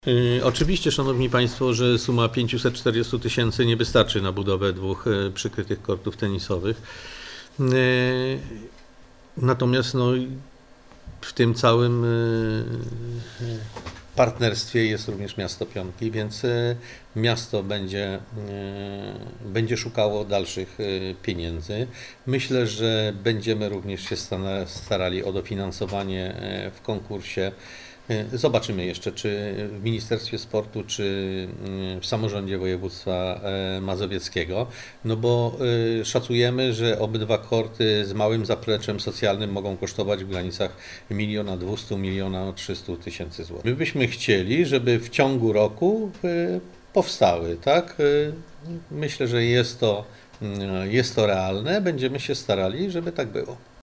Oczywiście, Szanowni Państwo, że suma 540 000 nie wystarczy na budowę 2 przykrytych kortów tenisowych. Natomiast w tym całym partnerstwie jest również miasto Pionki, więc miasto będzie szukało dalszych pieniędzy. Myślę, że będziemy również się starali o dofinansowanie w konkursie. Zobaczymy jeszcze, czy w Ministerstwie Sportu, czy w samorządzie województwa mazowieckiego, bo szacujemy, że obydwa korty z małym zapleczem socjalnym mogą kosztować w granicach 1 200 000 – 1 300 000 złotych. My byśmy chcieli, żeby w ciągu roku powstały, tak? Myślę, że jest to realne, będziemy się starali, żeby tak było.